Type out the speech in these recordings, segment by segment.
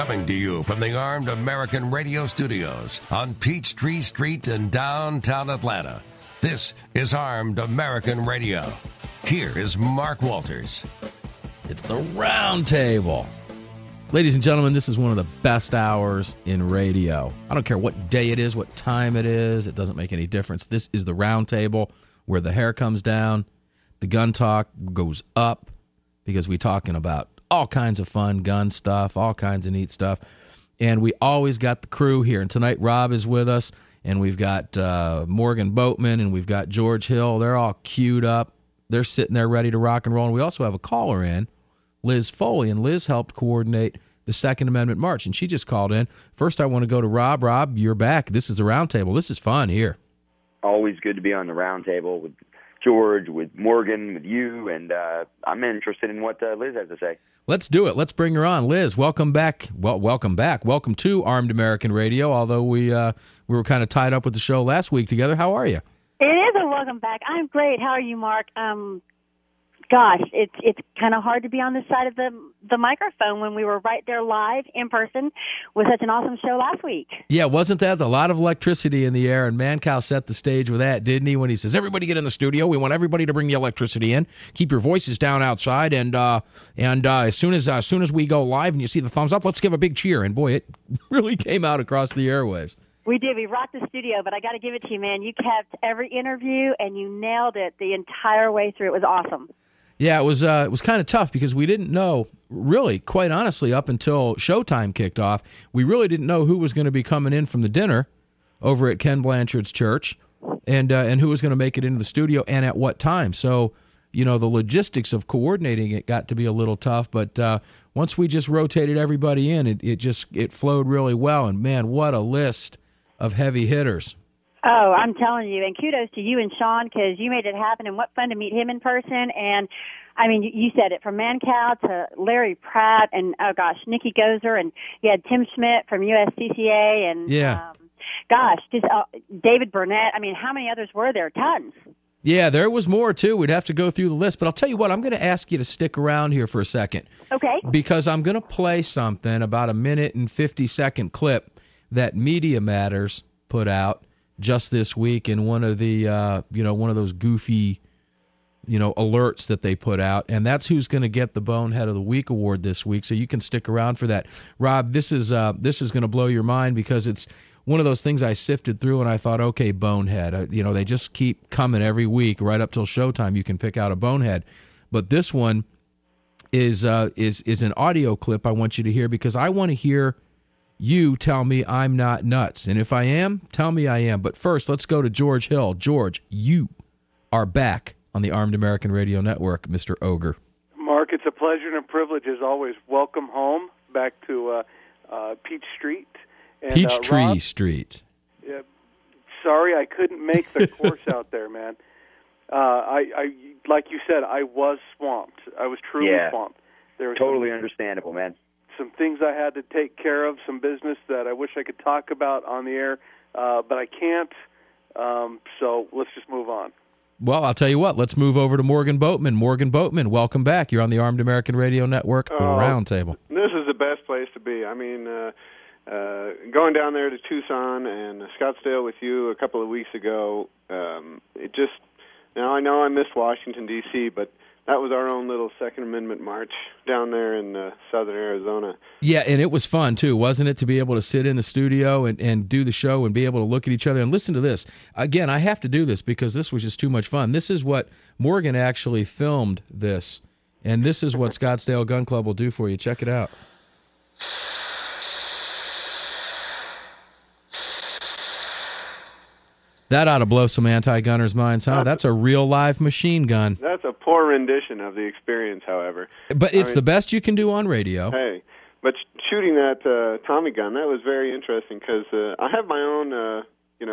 Coming to you from the Armed American Radio Studios on Peachtree Street in downtown Atlanta. This is Armed American Radio. Here is Mark Walters. It's the Round Table. Ladies and gentlemen, this is one of the best hours in radio. I don't care what day it is, what time it is. It doesn't make any difference. This is the Round Table where the hair comes down, the gun talk goes up, because we're talking about all kinds of fun gun stuff, all kinds of neat stuff. And we always got the crew here. And tonight Rob is with us, and we've got Morgan Boatman, and we've got George Hill. They're all queued up. They're sitting there ready to rock and roll. And we also have a caller in, Liz Foley, and Liz helped coordinate the Second Amendment March, and she just called in. First, I want to go to Rob. Rob, you're back. This is the Round Table. This is fun here. Always good to be on the Round Table with George, with Morgan, with you, and I'm interested in what Liz has to say. Let's do it. Let's bring her on. Liz, welcome back. Well, welcome back. Welcome to Armed American Radio, although we were kind of tied up with the show last week together. How are you? It is a welcome back. I'm great. How are you, Mark? Gosh, it's kind of hard to be on this side of the microphone when we were right there live in person with such an awesome show last week. Yeah, wasn't that a lot of electricity in the air? And Mancow set the stage with that, didn't he? When he says, "Everybody get in the studio. We want everybody to bring the electricity in. Keep your voices down outside. And as soon as we go live and you see the thumbs up, let's give a big cheer." And boy, it really came out across the airwaves. We did. We rocked the studio, but I got to give it to you, man. You kept every interview and you nailed it the entire way through. It was awesome. Yeah, it was kind of tough because we didn't know, really, quite honestly, up until showtime kicked off, we really didn't know who was going to be coming in from the dinner over at Ken Blanchard's church and who was going to make it into the studio and at what time. So, the logistics of coordinating it got to be a little tough, but once we just rotated everybody in, it flowed really well. And, man, what a list of heavy hitters. Oh, I'm telling you, and kudos to you and Sean, because you made it happen, and what fun to meet him in person. And, I mean, you said it, from Mancow to Larry Pratt and, oh, gosh, Nikki Gozer, and you had Tim Schmidt from USCCA, and, just David Burnett. I mean, how many others were there? Tons. Yeah, there was more, too. We'd have to go through the list. But I'll tell you what, I'm going to ask you to stick around here for a second. Okay. Because I'm going to play something, about a minute and 50-second clip that Media Matters put out just this week in one of the one of those goofy alerts that they put out, and that's who's going to get the Bonehead of the Week award this week. So you can stick around for that. Rob, this is going to blow your mind because it's one of those things I sifted through and I thought, okay, Bonehead, they just keep coming every week right up till showtime. You can pick out a Bonehead, but this one is an audio clip I want you to hear because I want to hear you tell me I'm not nuts. And if I am, tell me I am. But first, let's go to George Hill. George, you are back on the Armed American Radio Network, Mr. Ogre. Mark, it's a pleasure and a privilege as always. Welcome home back to Peach Street. And, Peachtree Street. Sorry I couldn't make the course out there, man. I like you said, I was swamped. I was truly swamped. There was totally understandable, man. Some things I had to take care of, some business that I wish I could talk about on the air, but I can't, so let's just move on. Well, I'll tell you what, let's move over to Morgan Boatman. Morgan Boatman, welcome back. You're on the Armed American Radio Network, the Round Table. This is the best place to be. I mean, going down there to Tucson and Scottsdale with you a couple of weeks ago, now I know I missed Washington, D.C., but that was our own little Second Amendment march down there in southern Arizona. Yeah, and it was fun, too, wasn't it, to be able to sit in the studio and do the show and be able to look at each other and listen to this. Again, I have to do this because this was just too much fun. This is what Morgan actually filmed this, and this is what Scottsdale Gun Club will do for you. Check it out. That ought to blow some anti-gunners' minds, huh? That's a real live machine gun. That's a poor rendition of the experience, however. But it's the best you can do on radio. Hey, but shooting that Tommy gun, that was very interesting because I have my own,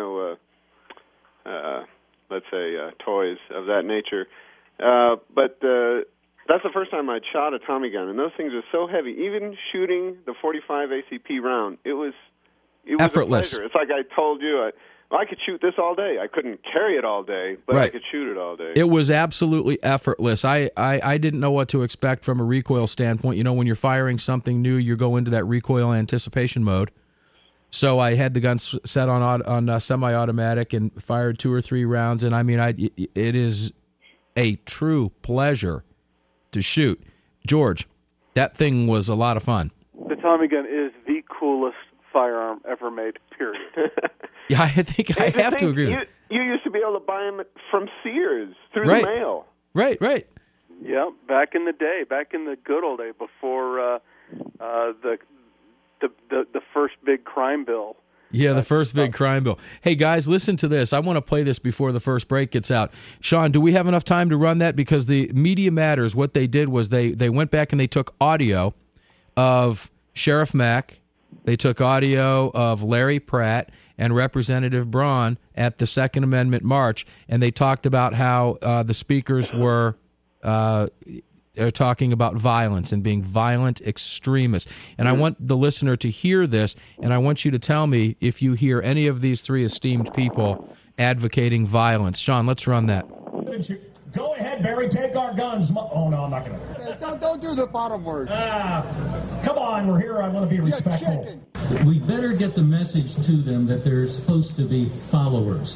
let's say, toys of that nature. But that's the first time I'd shot a Tommy gun, and those things are so heavy. Even shooting the .45 ACP round, it was effortless. A pleasure. It's like I told you, I could shoot this all day. I couldn't carry it all day, but I could shoot it all day. It was absolutely effortless. I didn't know what to expect from a recoil standpoint. You know, when you're firing something new, you go into that recoil anticipation mode. So I had the gun set on semi-automatic and fired 2 or 3 rounds. And, I mean, it is a true pleasure to shoot. George, that thing was a lot of fun. The Tommy gun is the coolest firearm ever made, period. Yeah, I think I have to agree with you. You used to be able to buy them from Sears through the mail. Right. Yeah, back in the day, back in the good old day, before the first big crime bill. Yeah, the first big crime bill. Hey, guys, listen to this. I want to play this before the first break gets out. Sean, do we have enough time to run that? Because the Media Matters, what they did was they went back and they took audio of Sheriff Mack. They took audio of Larry Pratt and Representative Braun at the Second Amendment March, and they talked about how the speakers were talking about violence and being violent extremists. And I want the listener to hear this, and I want you to tell me if you hear any of these 3 esteemed people advocating violence. Sean, let's run that. Go ahead, Barry, take our guns. Oh, no, I'm not going to. Don't do the bottom word. Come on, we're here. I want to be respectful. We better get the message to them that they're supposed to be followers,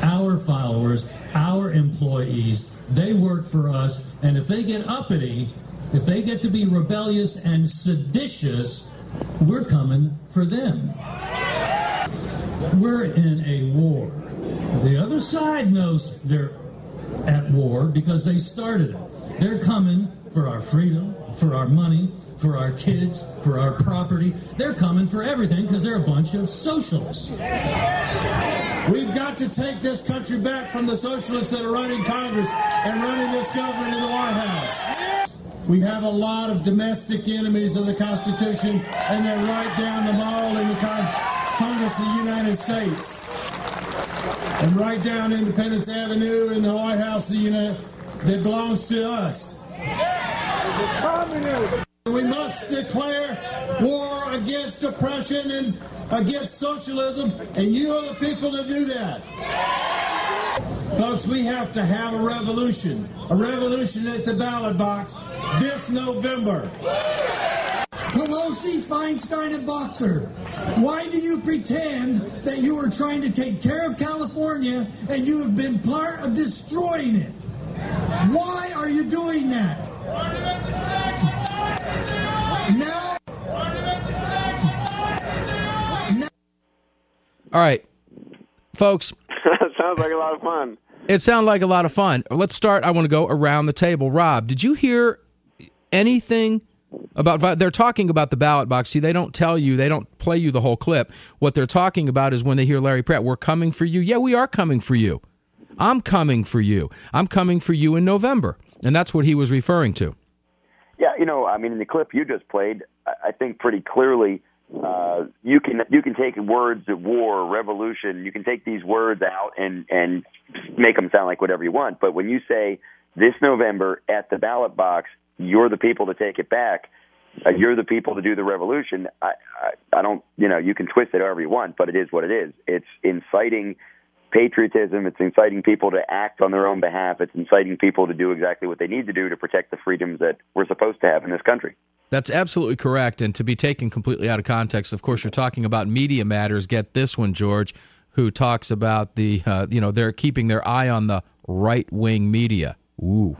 our employees. They work for us, and if they get uppity, if they get to be rebellious and seditious, we're coming for them. We're in a war. The other side knows they're at war because they started it. They're coming for our freedom, for our money, for our kids, for our property. They're coming for everything because they're a bunch of socialists. We've got to take this country back from the socialists that are running Congress and running this government in the White House. We have a lot of domestic enemies of the Constitution, and they're right down the mall in the Congress of the United States. And right down Independence Avenue in the White House that belongs to us. We must declare war against oppression and against socialism, and you are the people to do that. Folks, we have to have a revolution at the ballot box this November. Pelosi, Feinstein, and Boxer, why do you pretend that you are trying to take care of California and you have been part of destroying it? Why are you doing that? Now. All right, folks. Sounds like a lot of fun. It sounded like a lot of fun. Let's start. I want to go around the table. Rob, did you hear anything about? They're talking about the ballot box. See, they don't tell you. They don't play you the whole clip. What they're talking about is when they hear Larry Pratt, we're coming for you. Yeah, we are coming for you. I'm coming for you. I'm coming for you in November. And that's what he was referring to. Yeah, I mean, in the clip you just played, I think pretty clearly you can take words of war, revolution, you can take these words out and make them sound like whatever you want. But when you say this November at the ballot box, you're the people to take it back, you're the people to do the revolution, I don't, you can twist it however you want, but it is what it is. It's inciting patriotism. It's inciting people to act on their own behalf. It's inciting people to do exactly what they need to do to protect the freedoms that we're supposed to have in this country. That's absolutely correct. And to be taken completely out of context, of course, you're talking about Media Matters. Get this one, George, who talks about the, they're keeping their eye on the right-wing media. Ooh.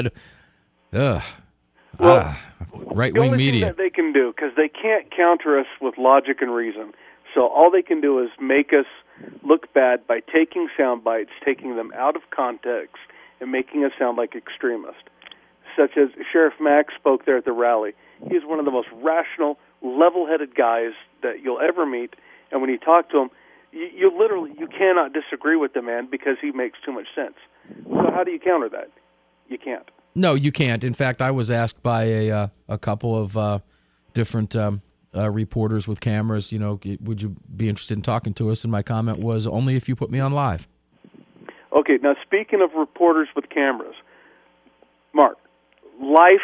Right-wing media. That they can do, because they can't counter us with logic and reason. So all they can do is make us look bad by taking sound bites, taking them out of context, and making us sound like extremists. Such as Sheriff Mack spoke there at the rally. He's one of the most rational, level-headed guys that you'll ever meet. And when you talk to him, you cannot disagree with the man because he makes too much sense. So how do you counter that? You can't. No, you can't. In fact, I was asked by a couple of different reporters with cameras, would you be interested in talking to us? And my comment was, only if you put me on live. Okay, now speaking of reporters with cameras, Mark, Life,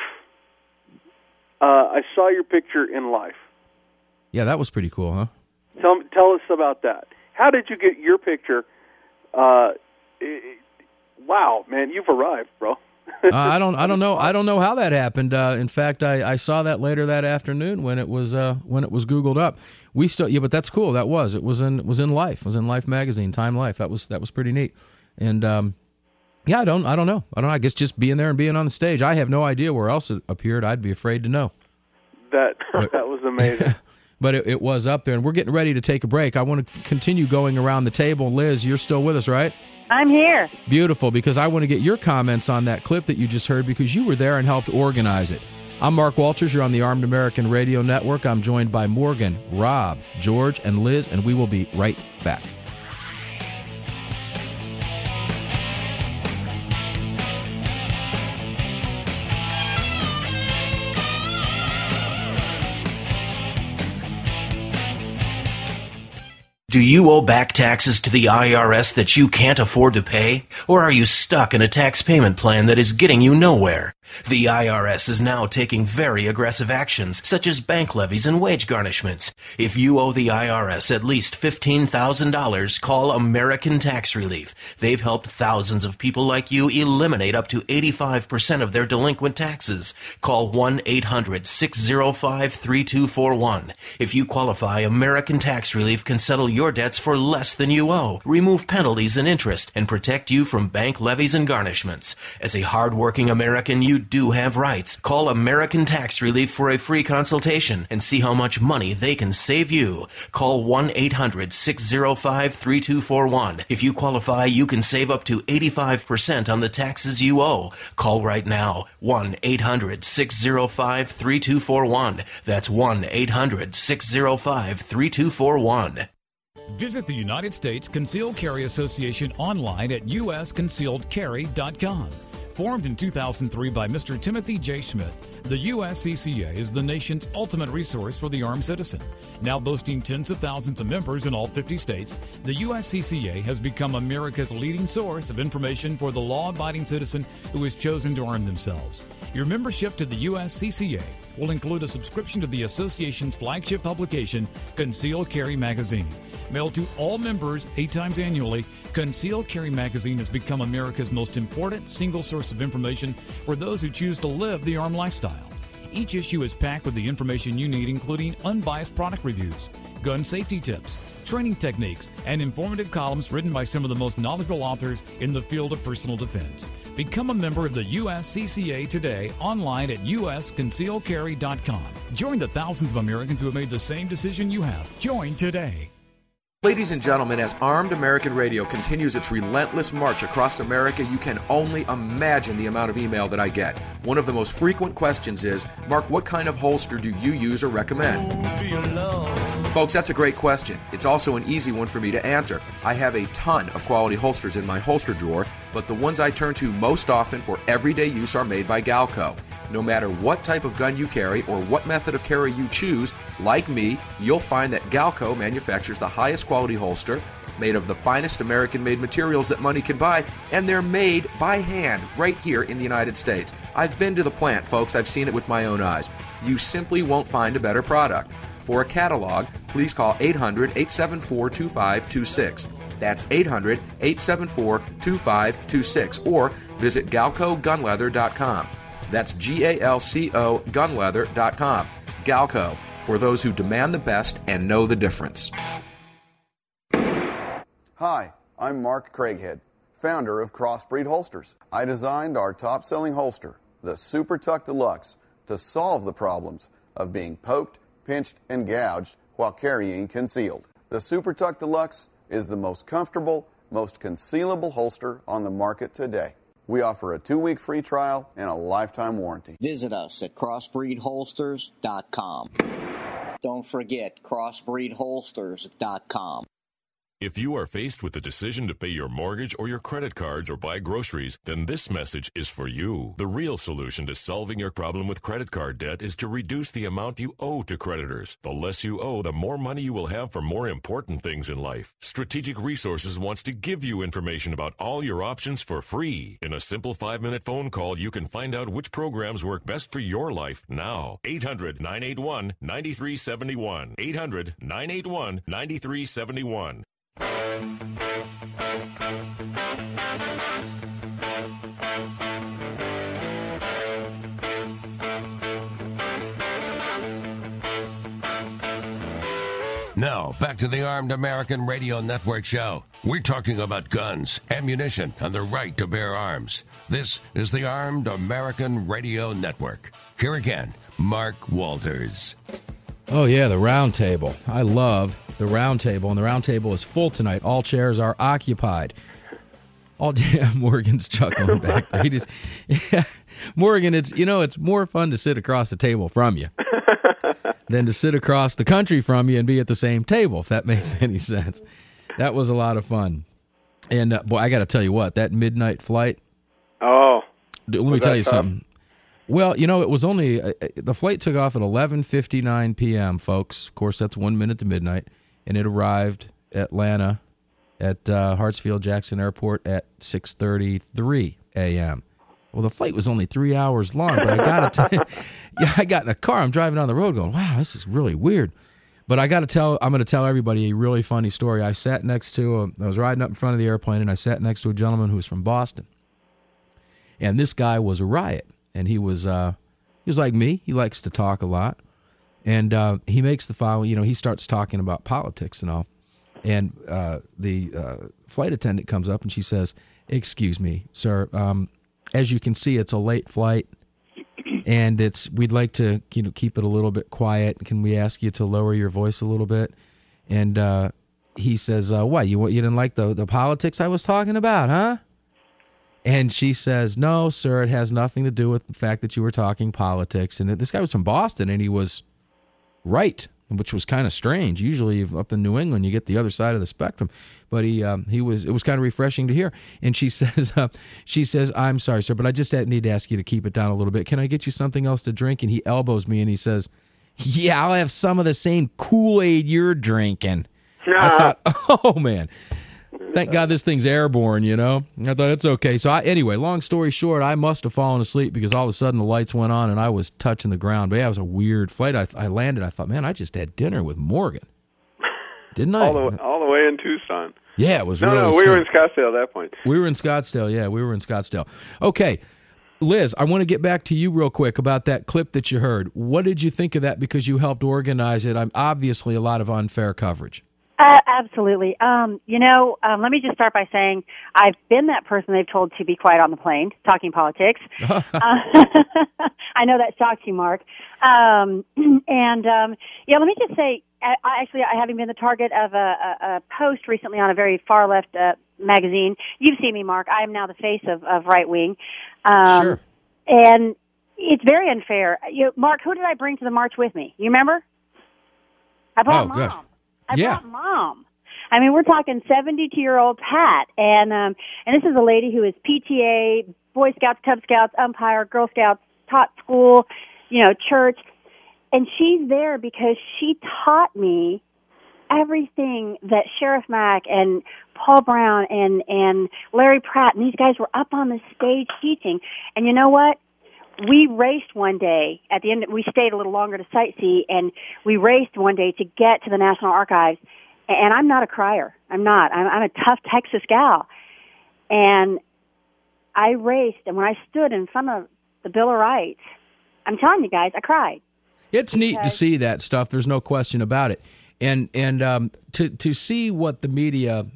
I saw your picture in Life. Yeah, that was pretty cool, huh? Tell us about that. How did you get your picture? Wow, man, you've arrived, bro. I don't know. I don't know how that happened. In fact, I saw that later that afternoon when it was Googled up. But that's cool. It was in Life. It was in Life magazine, Time Life. That was pretty neat. And I don't know. I guess just being there and being on the stage. I have no idea where else it appeared. I'd be afraid to know. That was amazing. But it was up there, and we're getting ready to take a break. I want to continue going around the table. Liz, you're still with us, right? I'm here. Beautiful, because I want to get your comments on that clip that you just heard, because you were there and helped organize it. I'm Mark Walters. You're on the Armed American Radio Network. I'm joined by Morgan, Rob, George, and Liz, and we will be right back. Do you owe back taxes to the IRS that you can't afford to pay? Or are you stuck in a tax payment plan that is getting you nowhere? The IRS is now taking very aggressive actions, such as bank levies and wage garnishments. If you owe the IRS at least $15,000, call American Tax Relief. They've helped thousands of people like you eliminate up to 85% of their delinquent taxes. Call 1-800-605-3241. If you qualify, American Tax Relief can settle your debts for less than you owe, remove penalties and interest, and protect you from bank levies and garnishments. As a hard-working American, you do have rights. Call American Tax Relief for a free consultation and see how much money they can save you. Call 1-800-605-3241. If you qualify, you can save up to 85% on the taxes you owe. Call right now. 1-800-605-3241. That's 1-800-605-3241. Visit the United States Concealed Carry Association online at usconcealedcarry.com. Formed in 2003 by Mr. Timothy J. Schmidt, the USCCA is the nation's ultimate resource for the armed citizen. Now boasting tens of thousands of members in all 50 states, the USCCA has become America's leading source of information for the law-abiding citizen who has chosen to arm themselves. Your membership to the USCCA will include a subscription to the association's flagship publication, Concealed Carry Magazine. Mailed to all members 8 times annually, Concealed Carry Magazine has become America's most important single source of information for those who choose to live the armed lifestyle. Each issue is packed with the information you need, including unbiased product reviews, gun safety tips, training techniques, and informative columns written by some of the most knowledgeable authors in the field of personal defense. Become a member of the USCCA today online at usconcealedcarry.com. Join the thousands of Americans who have made the same decision you have. Join today. Ladies and gentlemen, as Armed American Radio continues its relentless march across America, you can only imagine the amount of email that I get. One of the most frequent questions is, Mark, what kind of holster do you use or recommend? Folks, that's a great question. It's also an easy one for me to answer. I have a ton of quality holsters in my holster drawer, but the ones I turn to most often for everyday use are made by Galco. No matter what type of gun you carry or what method of carry you choose, like me, you'll find that Galco manufactures the highest quality holster, made of the finest American-made materials that money can buy, and they're made by hand right here in the United States. I've been to the plant, folks. I've seen it with my own eyes. You simply won't find a better product. For a catalog, please call 800-874-2526. That's 800-874-2526, or visit GalcoGunleather.com. That's Galco Gunleather.com. Galco, for those who demand the best and know the difference. Hi, I'm Mark Craighead, founder of Crossbreed Holsters. I designed our top-selling holster, the Super Tuck Deluxe, to solve the problems of being poked, pinched, and gouged while carrying concealed. The Super Tuck Deluxe is the most comfortable, most concealable holster on the market today. We offer a 2-week free trial and a lifetime warranty. Visit us at crossbreedholsters.com. Don't forget crossbreedholsters.com. If you are faced with the decision to pay your mortgage or your credit cards or buy groceries, then this message is for you. The real solution to solving your problem with credit card debt is to reduce the amount you owe to creditors. The less you owe, the more money you will have for more important things in life. Strategic Resources wants to give you information about all your options for free. In a simple 5-minute phone call, you can find out which programs work best for your life now. 800-981-9371. 800-981-9371. Now, back to the Armed American Radio Network show. We're talking about guns, ammunition, and the right to bear arms. This is the Armed American Radio Network. Here again, Mark Walters. Oh, yeah, the round table. I love the round table, and the round table is full tonight. All chairs are occupied. Morgan's chuckling back there. Morgan, it's more fun to sit across the table from you than to sit across the country from you and be at the same table, if that makes any sense. That was a lot of fun. And, boy, I got to tell you what, that midnight flight. Oh. Let me tell you something. Well, it was only the flight took off at 11:59 p.m., folks. Of course, that's 1 minute to midnight. And it arrived Atlanta at Hartsfield-Jackson Airport at 6:33 a.m. Well, the flight was only 3 hours long, but I got in a car. I'm driving down the road going, wow, this is really weird. But I'm going to tell everybody a really funny story. I was riding up in front of the airplane, and I sat next to a gentleman who was from Boston. And this guy was a riot, and he was like me. He likes to talk a lot. And he makes the following, he starts talking about politics and all. And the flight attendant comes up, and she says, "Excuse me, sir, as you can see, it's a late flight, and we'd like to keep it a little bit quiet. Can we ask you to lower your voice a little bit?" And he says, "What, you didn't like the politics I was talking about, huh?" And she says, "No, sir, it has nothing to do with the fact that you were talking politics." And this guy was from Boston, and he was right, which was kind of strange. Usually up in New England, you get the other side of the spectrum. But it was kind of refreshing to hear. And she says, "I'm sorry, sir, but I just need to ask you to keep it down a little bit. Can I get you something else to drink?" And he elbows me, and he says, "Yeah, I'll have some of the same Kool-Aid you're drinking." I thought, oh, man. Thank God this thing's airborne, I thought it's okay. So anyway, long story short, I must have fallen asleep because all of a sudden the lights went on and I was touching the ground. But yeah, it was a weird flight. I landed. I thought, man, I just had dinner with Morgan. Didn't I? All the way in Tucson. Yeah, it was really strange. We were in Scottsdale at that point. We were in Scottsdale, yeah. We were in Scottsdale. Okay, Liz, I want to get back to you real quick about that clip that you heard. What did you think of that because you helped organize it? Obviously a lot of unfair coverage. Absolutely. Let me just start by saying I've been that person they've told to be quiet on the plane, talking politics. I know that shocks you, Mark. Let me just say, having been the target of a post recently on a very far left magazine, you've seen me, Mark. I am now the face of right wing. Sure. And it's very unfair. Mark, who did I bring to the march with me? You remember? I brought Mom. Gosh. I brought Mom. I mean, we're talking 72-year-old Pat, and this is a lady who is PTA, Boy Scouts, Cub Scouts, umpire, Girl Scouts, taught school, church, and she's there because she taught me everything that Sheriff Mack and Paul Brown and Larry Pratt and these guys were up on the stage teaching. And you know what? We raced one day at the end. We stayed a little longer to sightsee, and we raced one day to get to the National Archives. And I'm not a crier. I'm not. I'm a tough Texas gal. And I raced, and when I stood in front of the Bill of Rights, I'm telling you guys, I cried. It's neat to see that stuff. There's no question about it. And to see what the media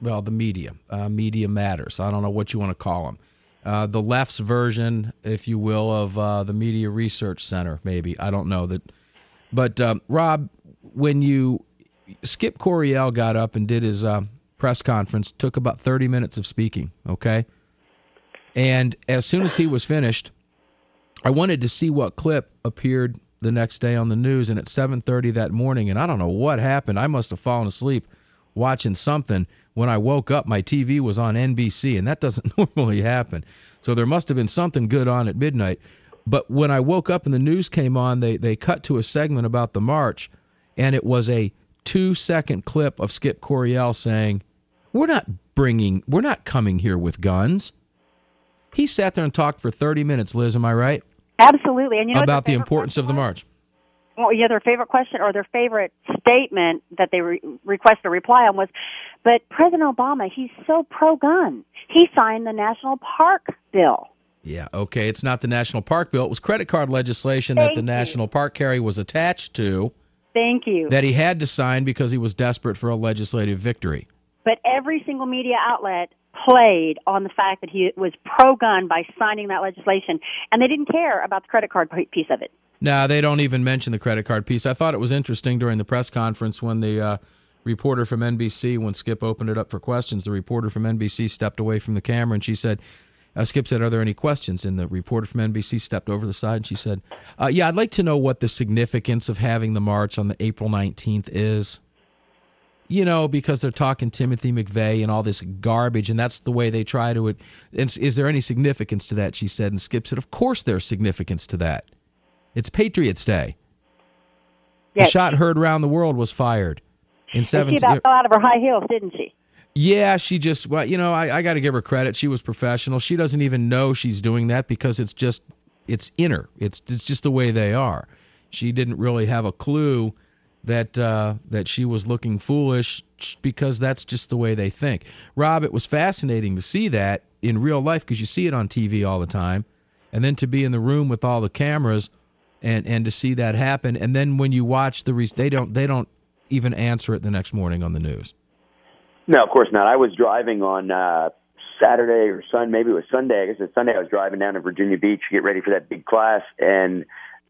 matters. I don't know what you want to call them. The left's version, if you will, of the Media Research Center, maybe. I don't know that. But, Rob, when Skip Coryell got up and did his press conference, took about 30 minutes of speaking, okay? And as soon as he was finished, I wanted to see what clip appeared the next day on the news, and at 7:30 that morning, and I don't know what happened. I must have fallen asleep watching something. When I woke up, my TV was on NBC, and that doesn't normally happen. So there must have been something good on at midnight. But when I woke up and the news came on, they cut to a segment about the march, and it was a 2-second clip of Skip Coryell saying, we're not coming here with guns. He sat there and talked for 30 minutes, Liz, am I right? Absolutely. And about the importance of the march. their favorite question or their favorite statement that they requested a reply on was, but President Obama, he's so pro-gun. He signed the National Park Bill. Yeah, okay, it's not the National Park Bill. It was credit card legislation that the National Park Carry was attached to. Thank you. That he had to sign because he was desperate for a legislative victory. But every single media outlet played on the fact that he was pro-gun by signing that legislation, and they didn't care about the credit card piece of it. No, they don't even mention the credit card piece. I thought it was interesting during the press conference when the reporter from NBC, when Skip opened it up for questions, the reporter from NBC stepped away from the camera and she said, Skip said, are there any questions? And the reporter from NBC stepped over the side and she said, yeah, I'd like to know what the significance of having the march on the April 19th is. You know, because they're talking Timothy McVeigh and all this garbage, and that's the way they try to. Is there any significance to that, she said. And Skip said, of course there's significance to that. It's Patriots Day. Yes. The shot heard around the world was fired. In 17. She about fell out of her high heels, didn't she? Yeah, she just, well, you know, I got to give her credit. She was professional. She doesn't even know she's doing that because it's in her. It's just the way they are. She didn't really have a clue that she was looking foolish because that's just the way they think. Rob, it was fascinating to see that in real life because you see it on TV all the time, and then to be in the room with all the cameras and to see that happen, and then when you watch they don't even answer it the next morning on the news. No, of course not. I was driving on Saturday or Sunday, maybe it was Sunday. I guess it's Sunday. I was driving down to Virginia Beach to get ready for that big class, and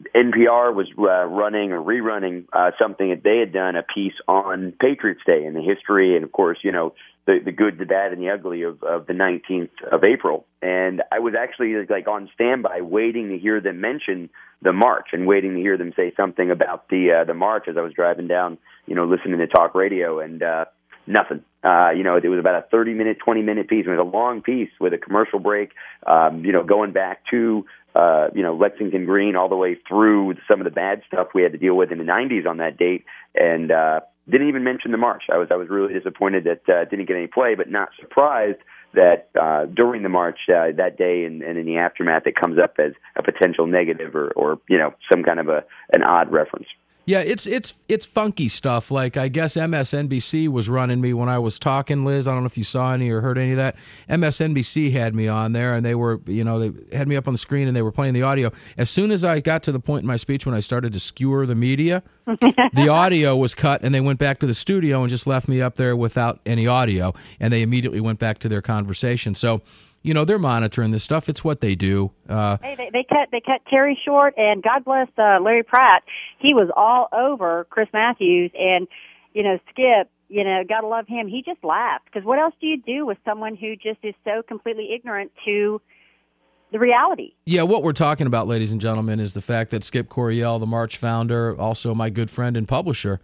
NPR was running or rerunning something that they had done, a piece on Patriots Day and the history, and of course, you know, the good, the bad, and the ugly of the 19th of April. And I was actually like on standby, waiting to hear them mention the march and waiting to hear them say something about the march as I was driving down, you know, listening to talk radio, and nothing. You know, it was about a 30-minute, 20-minute piece. It was a long piece with a commercial break, you know, going back to you know, Lexington Green all the way through some of the bad stuff we had to deal with in the 90s on that date, and didn't even mention the march. I was really disappointed that didn't get any play, but not surprised that during the march that day and in the aftermath it comes up as a potential negative or you know, some kind of an odd reference. Yeah, it's funky stuff. Like, I guess MSNBC was running me when I was talking, Liz. I don't know if you saw any or heard any of that. MSNBC had me on there, and they were, you know, they had me up on the screen, and they were playing the audio. As soon as I got to the point in my speech when I started to skewer the media, the audio was cut, and they went back to the studio and just left me up there without any audio, and they immediately went back to their conversation. So, you know, they're monitoring this stuff. It's what they do. Hey, they cut Terry short, and God bless Larry Pratt. He was all over Chris Matthews, and you know, Skip. You know, gotta love him. He just laughed because what else do you do with someone who just is so completely ignorant to the reality? Yeah, what we're talking about, ladies and gentlemen, is the fact that Skip Coryell, the March founder, also my good friend and publisher,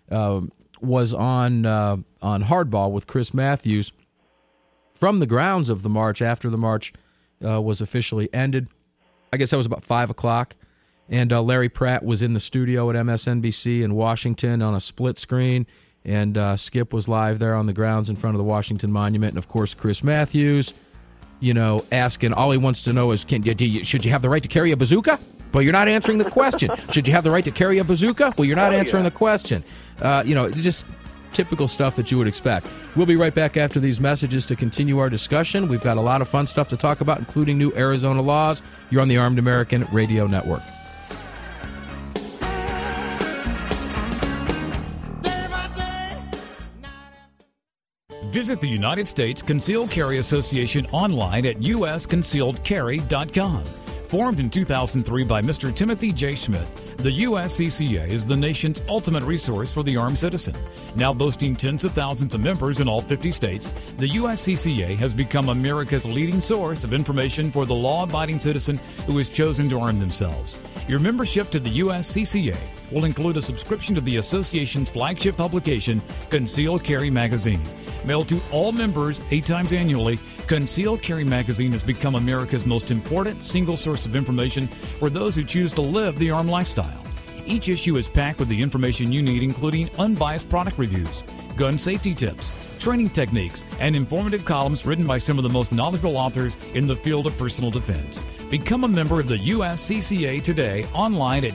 was on Hardball with Chris Matthews from the grounds of the march after the march was officially ended. I guess that was about 5 o'clock. And Larry Pratt was in the studio at MSNBC in Washington on a split screen. And Skip was live there on the grounds in front of the Washington Monument. And, of course, Chris Matthews, you know, asking, all he wants to know is, should you have the right to carry a bazooka? Well, you're not answering the question. Should you have the right to carry a bazooka? Well, you're not answering the question. You know, just typical stuff that you would expect. We'll be right back after these messages to continue our discussion. We've got a lot of fun stuff to talk about, including new Arizona laws. You're on the Armed American Radio Network. Visit the United States Concealed Carry Association online at usconcealedcarry.com. Formed in 2003 by Mr. Timothy J. Schmidt, the USCCA is the nation's ultimate resource for the armed citizen. Now boasting tens of thousands of members in all 50 states, the USCCA has become America's leading source of information for the law-abiding citizen who has chosen to arm themselves. Your membership to the USCCA will include a subscription to the association's flagship publication, Concealed Carry Magazine. Mailed to all members 8 times annually, Concealed Carry Magazine has become America's most important single source of information for those who choose to live the armed lifestyle. Each issue is packed with the information you need, including unbiased product reviews, gun safety tips, training techniques, and informative columns written by some of the most knowledgeable authors in the field of personal defense. Become a member of the USCCA today online at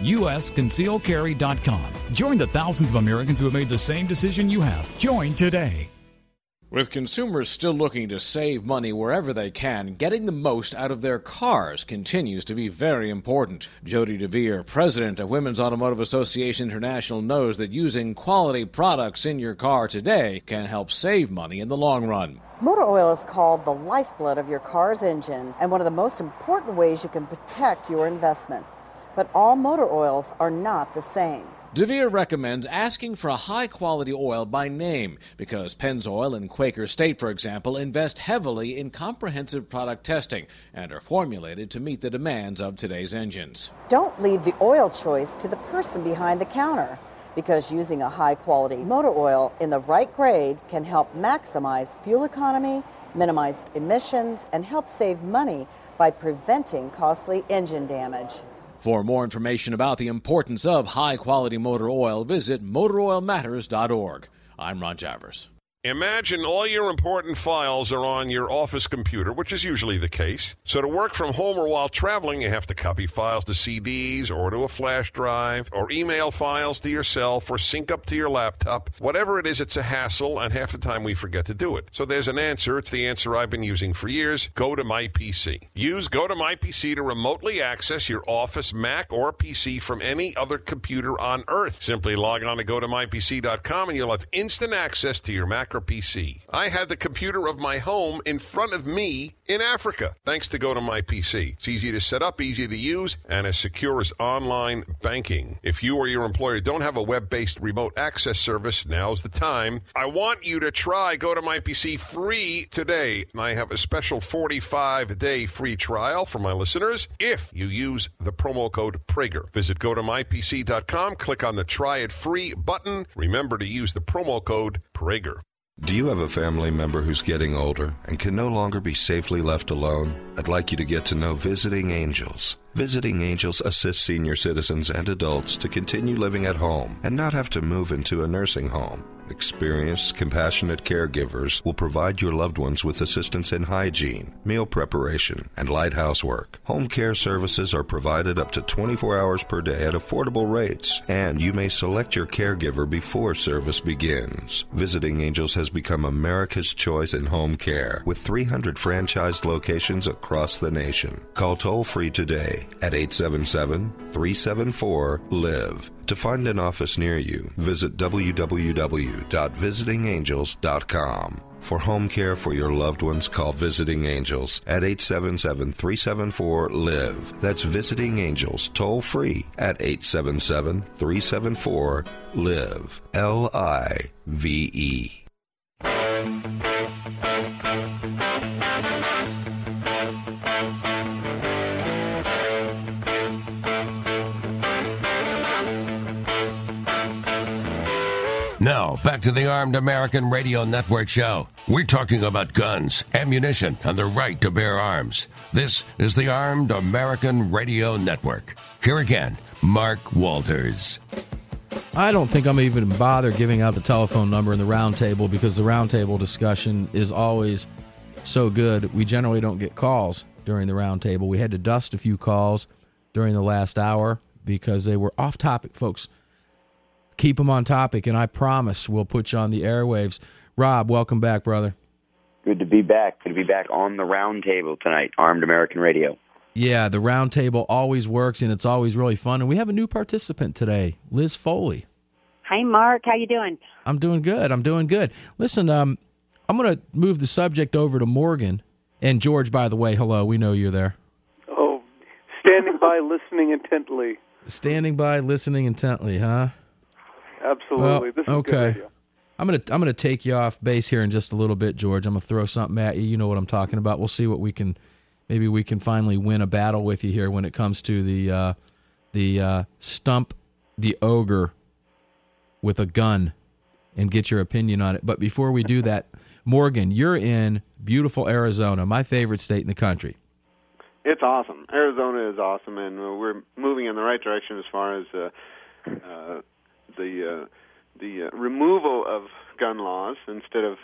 usconcealcarry.com. Join the thousands of Americans who have made the same decision you have. Join today. With consumers still looking to save money wherever they can, getting the most out of their cars continues to be very important. Jody DeVere, president of Women's Automotive Association International, knows that using quality products in your car today can help save money in the long run. Motor oil is called the lifeblood of your car's engine and one of the most important ways you can protect your investment. But all motor oils are not the same. DeVere recommends asking for a high-quality oil by name because Pennzoil and Quaker State, for example, invest heavily in comprehensive product testing and are formulated to meet the demands of today's engines. Don't leave the oil choice to the person behind the counter because using a high-quality motor oil in the right grade can help maximize fuel economy, minimize emissions, and help save money by preventing costly engine damage. For more information about the importance of high-quality motor oil, visit motoroilmatters.org. I'm Ron Javers. Imagine all your important files are on your office computer, which is usually the case. So to work from home or while traveling, you have to copy files to CDs or to a flash drive or email files to yourself or sync up to your laptop. Whatever it is, it's a hassle, and half the time we forget to do it. So there's an answer. It's the answer I've been using for years. Go to MyPC. Use Go to MyPC to remotely access your office Mac or PC from any other computer on Earth. Simply log on to GoToMyPC.com and you'll have instant access to your Mac or PC. I had the computer of my home in front of me in Africa, thanks to Go to MyPC. It's easy to set up, easy to use, and as secure as online banking. If you or your employer don't have a web-based remote access service, now's the time. I want you to try Go to MyPC free today. And I have a special 45-day free trial for my listeners if you use the promo code Prager. Visit GoToMyPC.com, click on the Try It Free button. Remember to use the promo code Prager. Do you have a family member who's getting older and can no longer be safely left alone? I'd like you to get to know Visiting Angels. Visiting Angels assists senior citizens and adults to continue living at home and not have to move into a nursing home. Experienced, compassionate caregivers will provide your loved ones with assistance in hygiene, meal preparation, and light housework. Home care services are provided up to 24 hours per day at affordable rates, and you may select your caregiver before service begins. Visiting Angels has become America's choice in home care, with 300 franchised locations across the nation. Call toll-free today at 877-374-LIVE. To find an office near you, visit www.visitingangels.com. For home care for your loved ones, call Visiting Angels at 877-374-LIVE. That's Visiting Angels, toll-free at 877-374-LIVE. LIVE. Now, back to the Armed American Radio Network show. We're talking about guns, ammunition, and the right to bear arms. This is the Armed American Radio Network. Here again, Mark Walters. I don't think I'm even bother giving out the telephone number in the roundtable because the roundtable discussion is always so good. We generally don't get calls during the roundtable. We had to dust a few calls during the last hour because they were off topic, folks. Keep them on topic, and I promise we'll put you on the airwaves. Rob, welcome back, brother. Good to be back. Good to be back on the roundtable tonight, Armed American Radio. Yeah, the roundtable always works, and it's always really fun. And we have a new participant today, Liz Foley. Hi, Mark. How you doing? I'm doing good. Listen, I'm going to move the subject over to Morgan. And George, by the way, hello. We know you're there. Oh, standing by, listening intently. Standing by, listening intently, huh? Absolutely. Well, this is okay. Good. I'm gonna take you off base here in just a little bit, George. I'm gonna throw something at you. You know what I'm talking about. We'll see what we can. Maybe we can finally win a battle with you here when it comes to the stump the ogre with a gun and get your opinion on it. But before we do that, Morgan, you're in beautiful Arizona, my favorite state in the country. It's awesome. Arizona is awesome, and we're moving in the right direction as far as the removal of gun laws instead of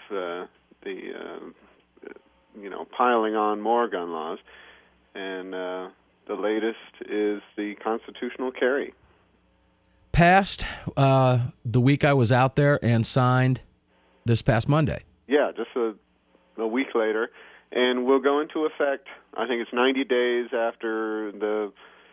piling on more gun laws. And the latest is the constitutional carry. Passed the week I was out there and signed this past Monday. Yeah, just a week later. And will go into effect, I think it's 90 days after the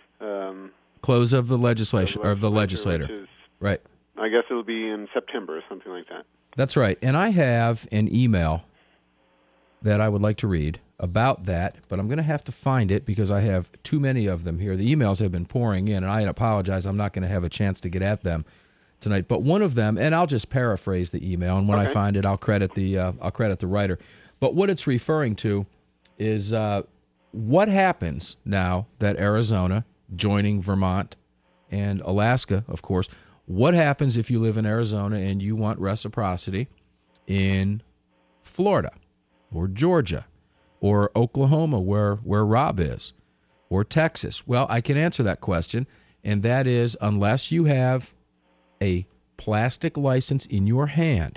close of the legislation, or of the legislator. Is, right. I guess it'll be in September or something like that. That's right. And I have an email that I would like to read about that, but I'm going to have to find it because I have too many of them here. The emails have been pouring in, and I apologize. I'm not going to have a chance to get at them tonight. But one of them, and I'll just paraphrase the email, and when I find it, I'll credit the writer. But what it's referring to is what happens now that Arizona, joining Vermont and Alaska, of course, what happens if you live in Arizona and you want reciprocity in Florida or Georgia or Oklahoma, where Rob is, or Texas? Well, I can answer that question, and that is unless you have a plastic license in your hand,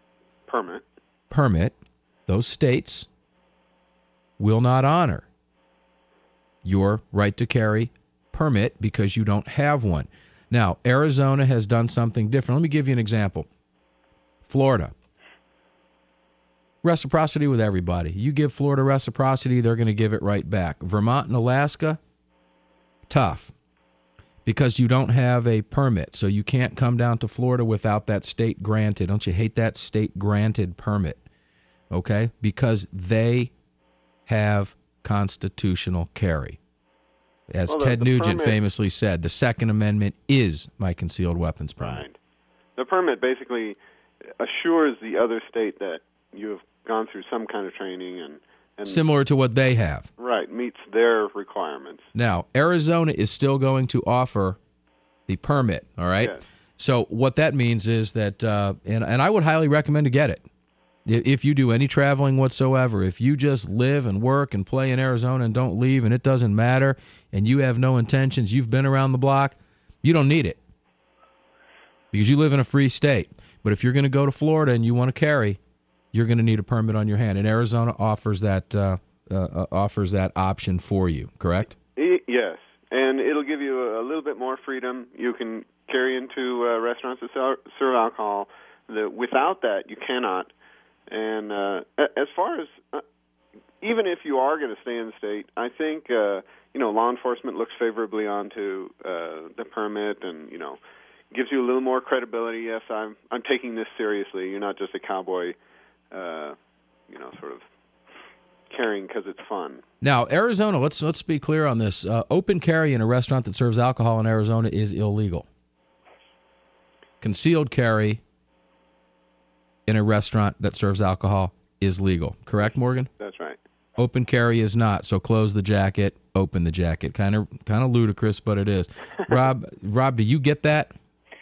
permit, those states will not honor your right to carry permit because you don't have one. Now, Arizona has done something different. Let me give you an example. Florida. Reciprocity with everybody. You give Florida reciprocity, they're going to give it right back. Vermont and Alaska, tough, because you don't have a permit, so you can't come down to Florida without that state granted. Don't you hate that state granted permit? Okay? Because they have constitutional carry. As Ted Nugent famously said, the Second Amendment is my concealed weapons permit. Right. The permit basically assures the other state that you have gone through some kind of training and similar to what they have. Right, meets their requirements. Now, Arizona is still going to offer the permit, all right? Yes. So what that means is that, and I would highly recommend to get it. If you do any traveling whatsoever, if you just live and work and play in Arizona and don't leave and it doesn't matter and you have no intentions, you've been around the block, you don't need it because you live in a free state. But if you're going to go to Florida and you want to carry, you're going to need a permit on your hand. And Arizona offers that option for you, correct? Yes, and it'll give you a little bit more freedom. You can carry into restaurants that serve alcohol. Without that, you cannot. And as far as even if you are going to stay in the state, I think law enforcement looks favorably onto the permit, and gives you a little more credibility. Yes, I'm taking this seriously. You're not just a cowboy, sort of carrying because it's fun. Now, Arizona, let's be clear on this. Open carry in a restaurant that serves alcohol in Arizona is illegal. Concealed carry in a restaurant that serves alcohol is legal. Correct, Morgan? That's right. Open carry is not. So close the jacket, open the jacket. Kind of ludicrous, but it is. Rob, do you get that?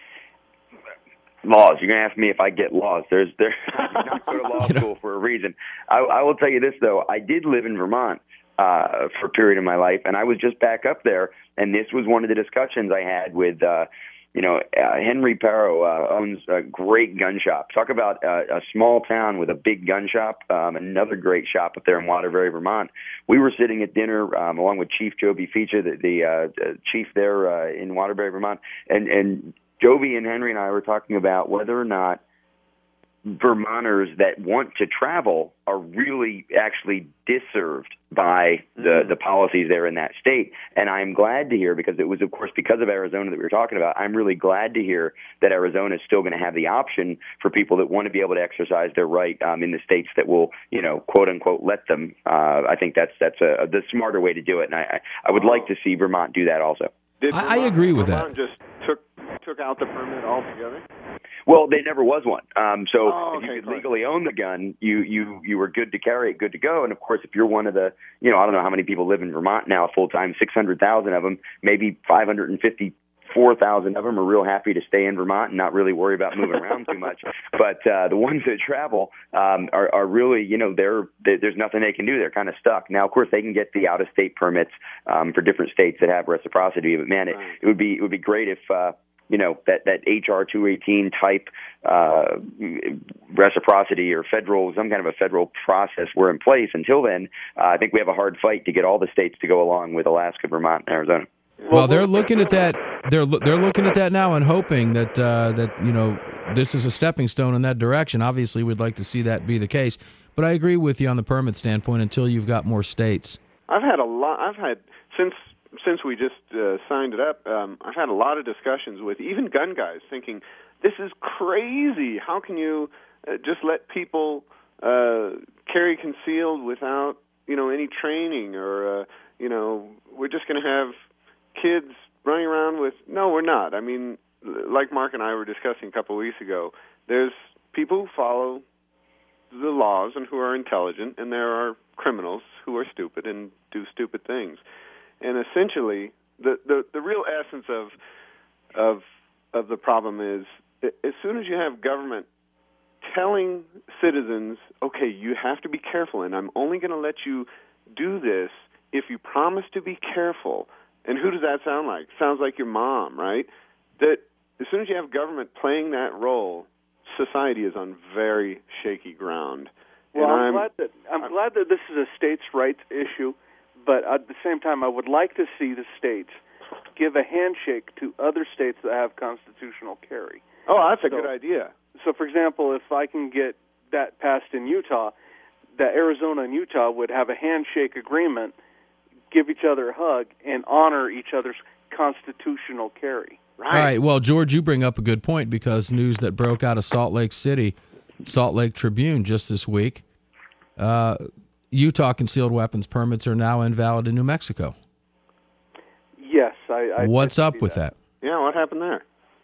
Laws. You're going to ask me if I get laws. I did not go to law school for a reason. I will tell you this, though. I did live in Vermont for a period of my life, and I was just back up there, and this was one of the discussions I had with Henry Parrow owns a great gun shop. Talk about a small town with a big gun shop. Another great shop up there in Waterbury, Vermont. We were sitting at dinner along with Chief Joby Feature, the chief there in Waterbury, Vermont, and Joby and Henry and I were talking about whether or not Vermonters that want to travel are really actually disserved by the policies there in that state. And I'm glad to hear, because it was, of course, because of Arizona that we were talking about, I'm really glad to hear that Arizona is still going to have the option for people that want to be able to exercise their right in the states that will, quote unquote, let them. I think that's the smarter way to do it. And I would like to see Vermont do that also. I agree with Vermont that. Just took out the permit altogether? Well, there never was one. If you could fine. legally own the gun, you were good to carry it, good to go. And of course, if you're one of the, I don't know how many people live in Vermont now full time, 600,000 of them, maybe 554,000 of them are real happy to stay in Vermont and not really worry about moving around too much. But the ones that travel are really, there's nothing they can do. They're kind of stuck. Now, of course, they can get the out-of-state permits for different states that have reciprocity. But man, it would be great if that HR 218 type reciprocity or some kind of a federal process were in place. Until then, I think we have a hard fight to get all the states to go along with Alaska, Vermont, and Arizona. Well, they're looking at that. They're looking at that now and hoping that this is a stepping stone in that direction. Obviously, we'd like to see that be the case. But I agree with you on the permit standpoint until you've got more states. I've had since we just signed it up, I've had a lot of discussions with even gun guys thinking, this is crazy. How can you just let people carry concealed without, any training or, we're just going to have kids running around with, no, we're not. I mean, like Mark and I were discussing a couple of weeks ago, there's people who follow the laws and who are intelligent, and there are criminals who are stupid and do stupid things. And essentially, the real essence of the problem is, as soon as you have government telling citizens, okay, you have to be careful, and I'm only going to let you do this if you promise to be careful. And who does that sound like? Sounds like your mom, right? That as soon as you have government playing that role, society is on very shaky ground. Well, I'm glad that this is a states' rights issue, but at the same time, I would like to see the states give a handshake to other states that have constitutional carry. Oh, that's a good idea. So, for example, if I can get that passed in Utah, that Arizona and Utah would have a handshake agreement, give each other a hug, and honor each other's constitutional carry. Right. All right. Well, George, you bring up a good point because news that broke out of Salt Lake City, Salt Lake Tribune just this week, Utah concealed weapons permits are now invalid in New Mexico. Yes. I What's up with that? Yeah, what happened there?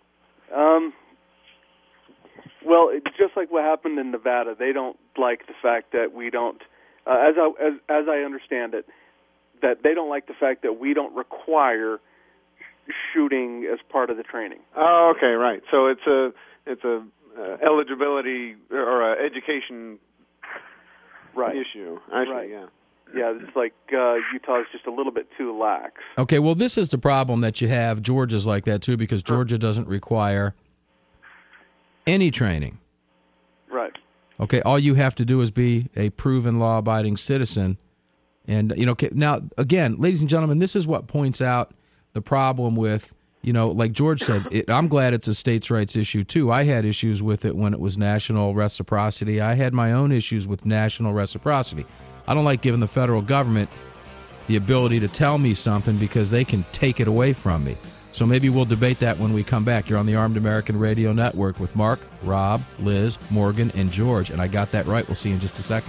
Well, it's just like what happened in Nevada. They don't like the fact that we don't, as I understand it, that they don't like the fact that we don't require shooting as part of the training. Oh, okay, right. So it's a eligibility or a education issue. Actually, yeah. Yeah, it's like Utah's just a little bit too lax. Okay, well, this is the problem that you have. Georgia's like that, too, because Georgia doesn't require any training. Right. Okay, all you have to do is be a proven law-abiding citizen. And, now, again, ladies and gentlemen, this is what points out the problem with, like George said, I'm glad it's a states' rights issue, too. I had issues with it when it was national reciprocity. I had my own issues with national reciprocity. I don't like giving the federal government the ability to tell me something because they can take it away from me. So maybe we'll debate that when we come back. You're on the Armed American Radio Network with Mark, Rob, Liz, Morgan, and George. And I got that right. We'll see you in just a second.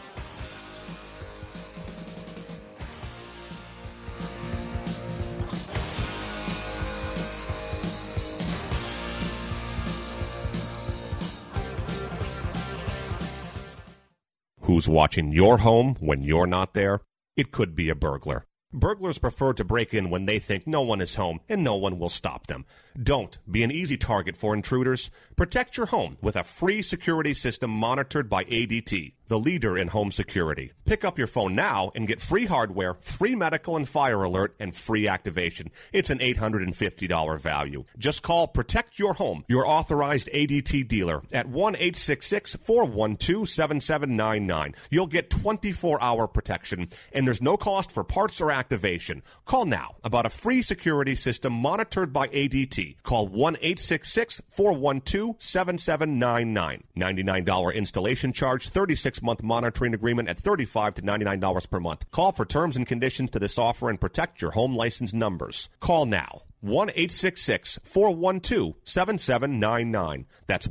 Who's watching your home when you're not there? It could be a burglar. Burglars prefer to break in when they think no one is home and no one will stop them. Don't be an easy target for intruders. Protect your home with a free security system monitored by ADT, the leader in home security. Pick up your phone now and get free hardware, free medical and fire alert, and free activation. It's an $850 value. Just call Protect Your Home, your authorized ADT dealer, at 1-866-412-7799. You'll get 24-hour protection, and there's no cost for parts or activation. Call now about a free security system monitored by ADT. Call 1-866-412-7799. $99 installation charge, 36-month monitoring agreement at $35 to $99 per month. Call for terms and conditions to this offer and protect your home license numbers. Call now. 1-866-412-7799. That's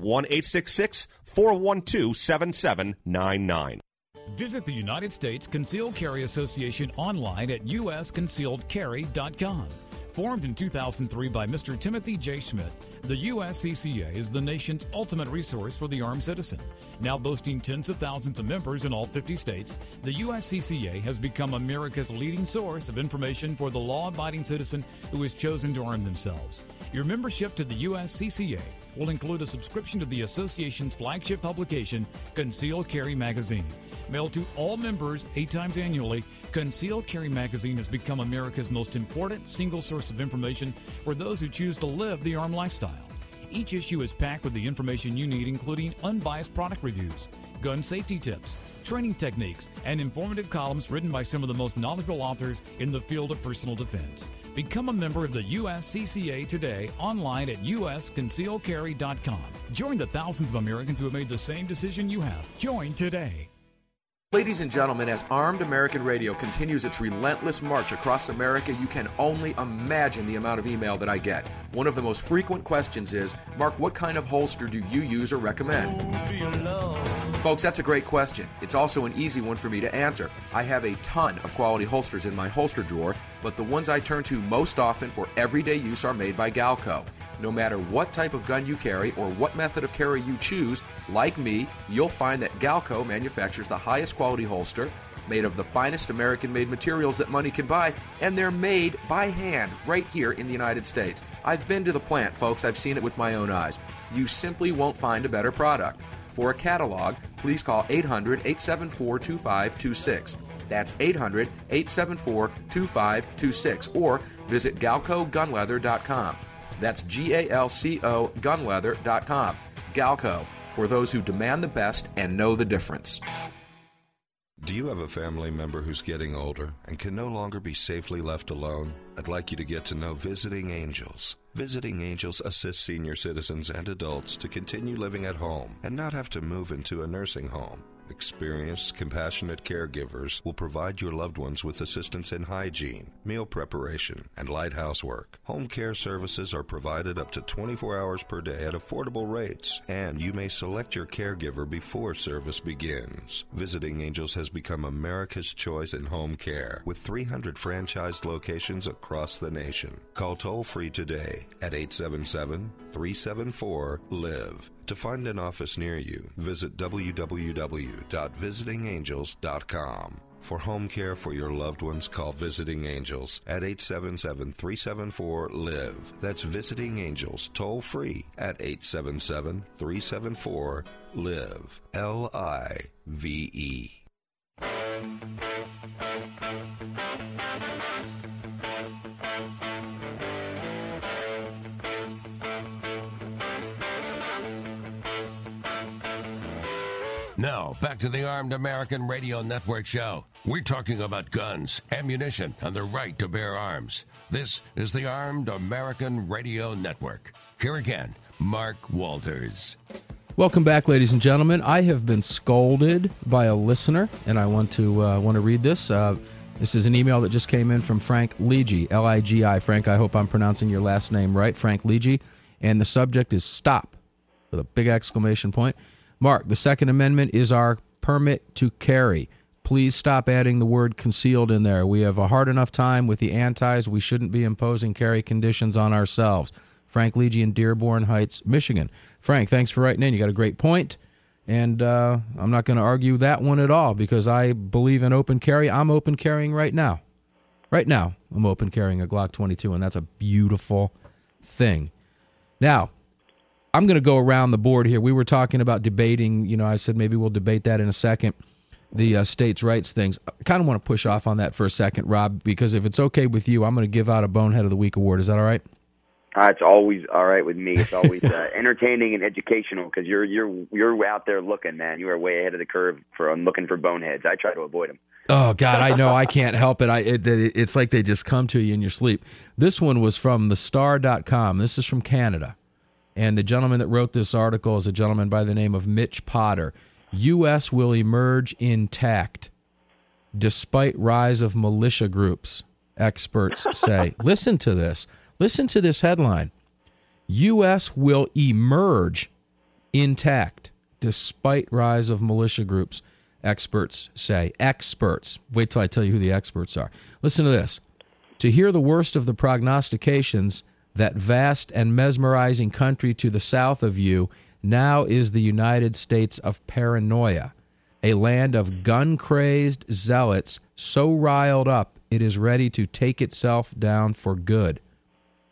1-866-412-7799. Visit the United States Concealed Carry Association online at usconcealedcarry.com. Formed in 2003 by Mr. Timothy J. Schmidt, the USCCA is the nation's ultimate resource for the armed citizen. Now boasting tens of thousands of members in all 50 states, the USCCA has become America's leading source of information for the law-abiding citizen who has chosen to arm themselves. Your membership to the USCCA will include a subscription to the association's flagship publication, Concealed Carry Magazine. Mailed to all members 8 times annually, Concealed Carry Magazine has become America's most important single source of information for those who choose to live the armed lifestyle. Each issue is packed with the information you need, including unbiased product reviews, gun safety tips, training techniques, and informative columns written by some of the most knowledgeable authors in the field of personal defense. Become a member of the USCCA today online at usconcealcarry.com. Join the thousands of Americans who have made the same decision you have. Join today. Ladies and gentlemen, as Armed American Radio continues its relentless march across America, you can only imagine the amount of email that I get. One of the most frequent questions is, Mark, what kind of holster do you use or recommend? Folks, that's a great question. It's also an easy one for me to answer. I have a ton of quality holsters in my holster drawer, but the ones I turn to most often for everyday use are made by Galco. No matter what type of gun you carry or what method of carry you choose, like me, you'll find that Galco manufactures the highest quality holster, made of the finest American-made materials that money can buy, and they're made by hand right here in the United States. I've been to the plant, folks. I've seen it with my own eyes. You simply won't find a better product. For a catalog, please call 800-874-2526. That's 800-874-2526, or visit GalcoGunleather.com. That's GALCO Gunleather.com. Galco, for those who demand the best and know the difference. Do you have a family member who's getting older and can no longer be safely left alone? I'd like you to get to know Visiting Angels. Visiting Angels assists senior citizens and adults to continue living at home and not have to move into a nursing home. Experienced, compassionate caregivers will provide your loved ones with assistance in hygiene, meal preparation, and light housework. Home care services are provided up to 24 hours per day at affordable rates, and you may select your caregiver before service begins. Visiting Angels has become America's choice in home care, with 300 franchised locations across the nation. Call toll-free today at 877-374-LIVE. To find an office near you, visit www.visitingangels.com. For home care for your loved ones, call Visiting Angels at 877-374-LIVE. That's Visiting Angels, toll-free at 877-374-LIVE. L-I-V-E. Now, back to the Armed American Radio Network show. We're talking about guns, ammunition, and the right to bear arms. This is the Armed American Radio Network. Here again, Mark Walters. Welcome back, ladies and gentlemen. I have been scolded by a listener, and I want to read this. This is an email that just came in from Frank Ligi, L-I-G-I. Frank, I hope I'm pronouncing your last name right, Frank Ligi. And the subject is stop, with a big exclamation point. Mark, the Second Amendment is our permit to carry. Please stop adding the word concealed in there. We have a hard enough time with the antis. We shouldn't be imposing carry conditions on ourselves. Frank Ligi in Dearborn Heights, Michigan. Frank, thanks for writing in. You got a great point, and I'm not going to argue that one at all because I believe in open carry. I'm open carrying right now. Right now, I'm open carrying a Glock 22, and that's a beautiful thing. Now, I'm going to go around the board here. We were talking about debating, I said maybe we'll debate that in a second, the states' rights things. I kind of want to push off on that for a second, Rob, because if it's okay with you, I'm going to give out a Bonehead of the Week award. Is that all right? It's always all right with me. It's always entertaining and educational because you're out there looking, man. You are way ahead of the curve for looking for boneheads. I try to avoid them. Oh, God, I know. I can't help it. It's like they just come to you in your sleep. This one was from thestar.com. This is from Canada. And the gentleman that wrote this article is a gentleman by the name of Mitch Potter. U.S. will emerge intact despite rise of militia groups, experts say. Listen to this. Listen to this headline. U.S. will emerge intact despite rise of militia groups, experts say. Experts. Wait till I tell you who the experts are. Listen to this. To hear the worst of the prognostications, that vast and mesmerizing country to the south of you now is the United States of paranoia, a land of gun-crazed zealots so riled up it is ready to take itself down for good.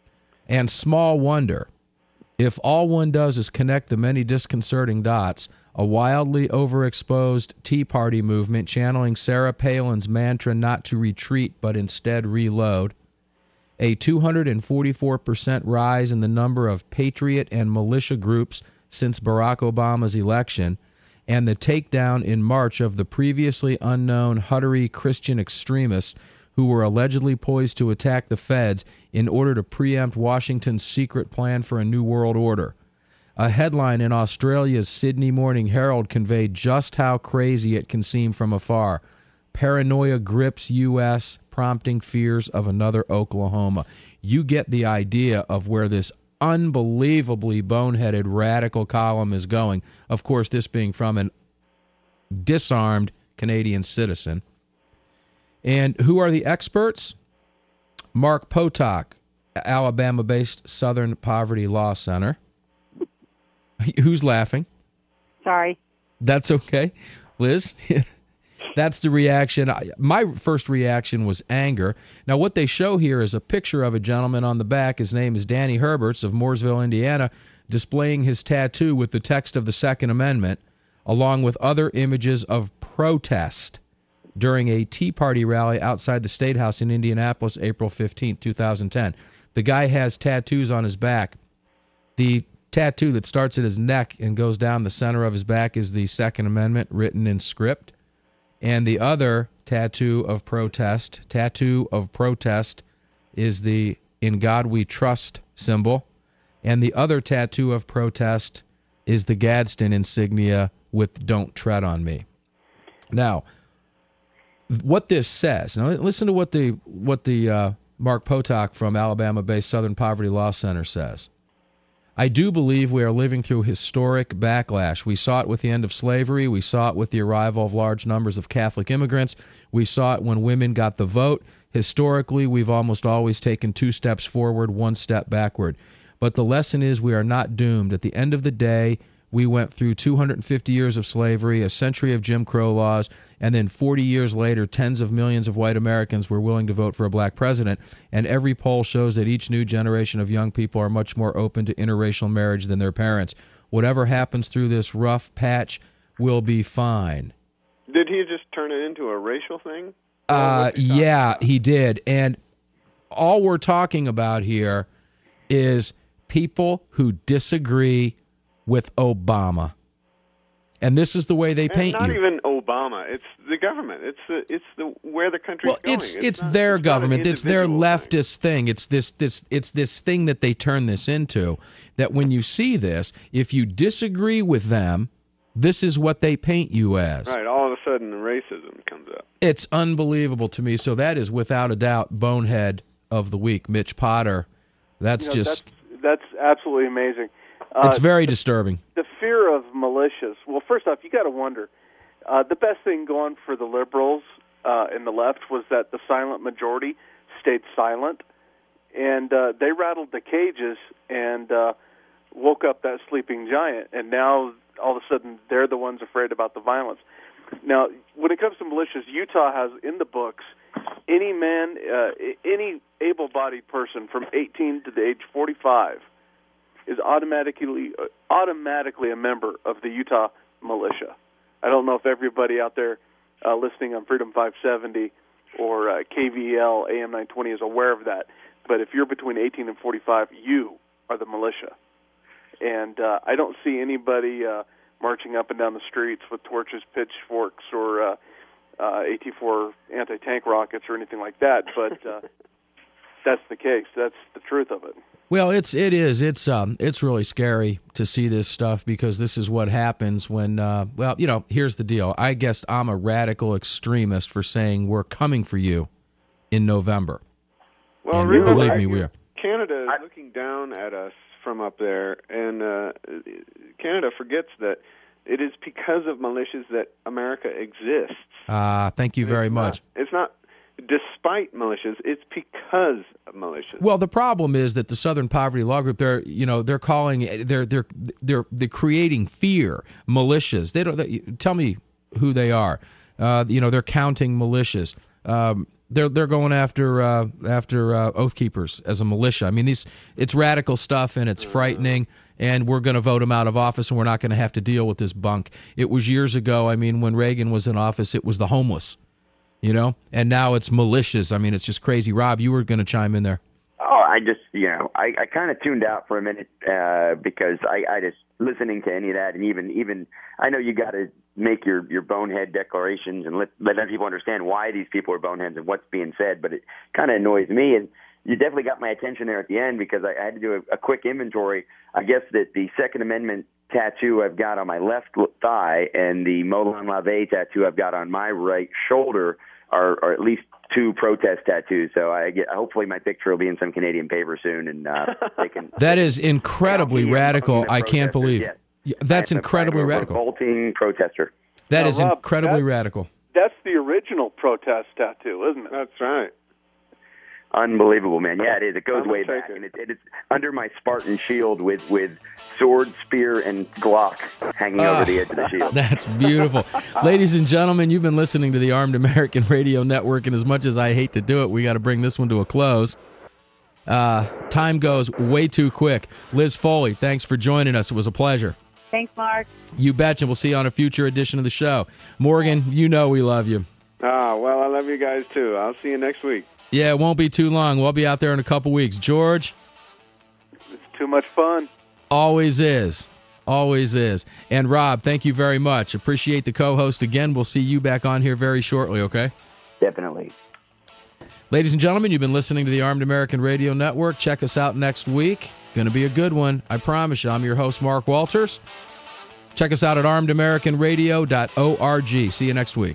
And small wonder, if all one does is connect the many disconcerting dots, a wildly overexposed Tea Party movement channeling Sarah Palin's mantra not to retreat but instead reload, a 244% rise in the number of patriot and militia groups since Barack Obama's election, and the takedown in March of the previously unknown Huttery Christian extremists who were allegedly poised to attack the feds in order to preempt Washington's secret plan for a new world order. A headline in Australia's Sydney Morning Herald conveyed just how crazy it can seem from afar. Paranoia grips U.S., prompting fears of another Oklahoma. You get the idea of where this unbelievably boneheaded radical column is going. Of course, this being from an disarmed Canadian citizen. And who are the experts? Mark Potok, Alabama-based Southern Poverty Law Center. Who's laughing? Sorry. That's okay. Liz? That's the reaction. My first reaction was anger. Now, what they show here is a picture of a gentleman on the back. His name is Danny Herberts of Mooresville, Indiana, displaying his tattoo with the text of the Second Amendment, along with other images of protest during a Tea Party rally outside the State House in Indianapolis, April 15, 2010. The guy has tattoos on his back. The tattoo that starts at his neck and goes down the center of his back is the Second Amendment written in script. And the other tattoo of protest is the In God We Trust symbol. And the other tattoo of protest is the Gadsden insignia with Don't Tread on Me. Now, what this says, now listen to what the Mark Potok from Alabama-based Southern Poverty Law Center says. I do believe we are living through historic backlash. We saw it with the end of slavery. We saw it with the arrival of large numbers of Catholic immigrants. We saw it when women got the vote. Historically, we've almost always taken 2 steps forward, 1 step backward. But the lesson is we are not doomed. At the end of the day, we went through 250 years of slavery, a century of Jim Crow laws, and then 40 years later, tens of millions of white Americans were willing to vote for a black president. And every poll shows that each new generation of young people are much more open to interracial marriage than their parents. Whatever happens through this rough patch will be fine. Did he just turn it into a racial thing? Yeah, he did. And all we're talking about here is people who disagree with Obama. And this is the way they paint you. Not even Obama. It's the government. It's the where the country's going. It's their government. It's their leftist thing. It's this thing that they turn this into. That when you see this, if you disagree with them, this is what they paint you as. Right. All of a sudden, racism comes up. It's unbelievable to me. So that is without a doubt bonehead of the week, Mitch Potter. That's absolutely amazing. It's very disturbing. The fear of militias. Well, first off, you got to wonder. The best thing going for the liberals and the left was that the silent majority stayed silent, and they rattled the cages and woke up that sleeping giant. And now, all of a sudden, they're the ones afraid about the violence. Now, when it comes to militias, Utah has in the books any man, any able-bodied person from 18 to the age 45 is automatically a member of the Utah militia. I don't know if everybody out there listening on Freedom 570 or KVEL AM 920 is aware of that, but if you're between 18 and 45, you are the militia. And I don't see anybody marching up and down the streets with torches, pitchforks, or AT-4 anti-tank rockets or anything like that, but that's the case. That's the truth of it. Well, it's really scary to see this stuff because this is what happens when here's the deal. I guess I'm a radical extremist for saying we're coming for you in November. Well, and really, believe me, we are. Canada is looking down at us from up there, and Canada forgets that it is because of militias that America exists. Thank you very much. It's not despite militias, it's because of militias. Well, the problem is that the Southern Poverty Law Group, they're creating fear. Militias. They tell me who they are. They're counting militias. They're going after Oath Keepers as a militia. I mean, it's radical stuff and it's frightening. and we're going to vote him out of office, and we're not going to have to deal with this bunk. It was years ago. I mean, when Reagan was in office, it was the homeless, you know, and now it's militias. I mean, it's just crazy. Rob, you were going to chime in there. Oh, I just, I kind of tuned out for a minute because I just, listening to any of that, and even I know you got to make your bonehead declarations and let other people understand why these people are boneheads and what's being said, but it kind of annoys me. And you definitely got my attention there at the end because I had to do a quick inventory. I guess that the Second Amendment tattoo I've got on my left thigh and the Molon Lavé tattoo I've got on my right shoulder are at least 2 protest tattoos. So hopefully my picture will be in some Canadian paper soon, and they can. That is incredibly radical. I can't believe. Yes. That's incredibly radical. Revolting protester. That is Rob, incredibly radical. That's the original protest tattoo, isn't it? That's right. Unbelievable, man. Yeah, it is. It goes way back, and it's under my Spartan shield with sword, spear, and Glock hanging over the edge of the shield. That's beautiful. Ladies and gentlemen, you've been listening to the Armed American Radio Network, and as much as I hate to do it, we got to bring this one to a close. Time goes way too quick. Liz Foley, thanks for joining us. It was a pleasure. Thanks, Mark. You betcha. We'll see you on a future edition of the show. Morgan, you know we love you. Well, I love you guys, too. I'll see you next week. Yeah, it won't be too long. We'll be out there in a couple weeks. George? It's too much fun. Always is. Always is. And Rob, thank you very much. Appreciate the co-host again. We'll see you back on here very shortly, okay? Definitely. Ladies and gentlemen, you've been listening to the Armed American Radio Network. Check us out next week. Going to be a good one. I promise you. I'm your host, Mark Walters. Check us out at armedamericanradio.org. See you next week.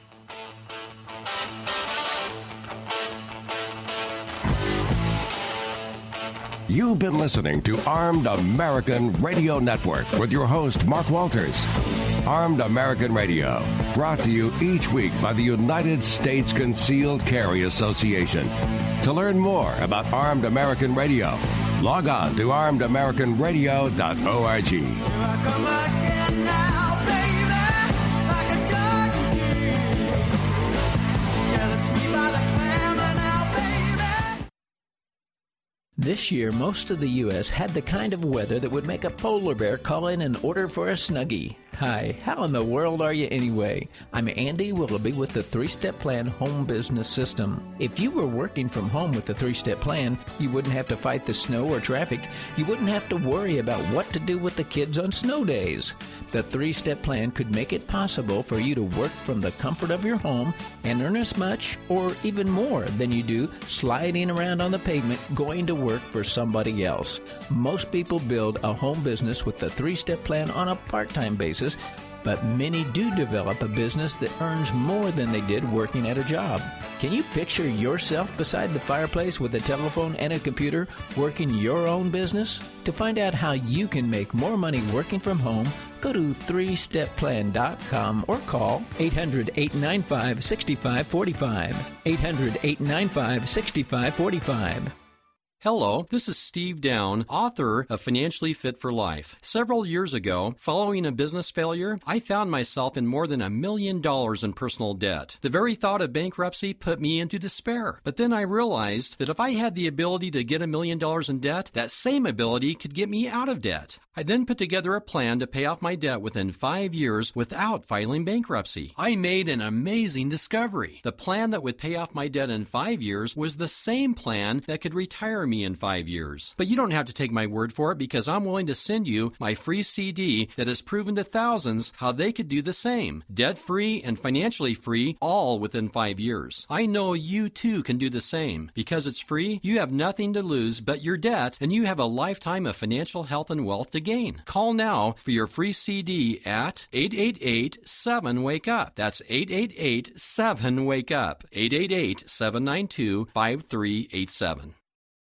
You've been listening to Armed American Radio Network with your host, Mark Walters. Armed American Radio, brought to you each week by the United States Concealed Carry Association. To learn more about Armed American Radio, log on to armedamericanradio.org. Here I come again now, baby, like a dog here. Tell it's me by the clamor now, baby. This year, most of the U.S. had the kind of weather that would make a polar bear call in and order for a Snuggie. Hi, how in the world are you anyway? I'm Andy Willoughby with the 3-Step Plan Home Business System. If you were working from home with the 3-Step Plan, you wouldn't have to fight the snow or traffic. You wouldn't have to worry about what to do with the kids on snow days. The 3-Step Plan could make it possible for you to work from the comfort of your home and earn as much or even more than you do sliding around on the pavement going to work for somebody else. Most people build a home business with the 3-Step Plan on a part-time basis, but many do develop a business that earns more than they did working at a job. Can you picture yourself beside the fireplace with a telephone and a computer working your own business? To find out how you can make more money working from home, go to 3stepplan.com or call 800-895-6545. 800-895-6545. Hello, this is Steve Down, author of Financially Fit for Life. Several years ago, following a business failure, I found myself in more than $1 million in personal debt. The very thought of bankruptcy put me into despair. But then I realized that if I had the ability to get $1 million in debt, that same ability could get me out of debt. I then put together a plan to pay off my debt within 5 years without filing bankruptcy. I made an amazing discovery. The plan that would pay off my debt in 5 years was the same plan that could retire me in 5 years. But you don't have to take my word for it, because I'm willing to send you my free CD that has proven to thousands how they could do the same. Debt-free and financially free, all within 5 years. I know you too can do the same. Because it's free, you have nothing to lose but your debt, and you have a lifetime of financial health and wealth to gain. Call now for your free CD at 888-7-WAKE-UP. That's 888-7-WAKE-UP. 888-792-5387.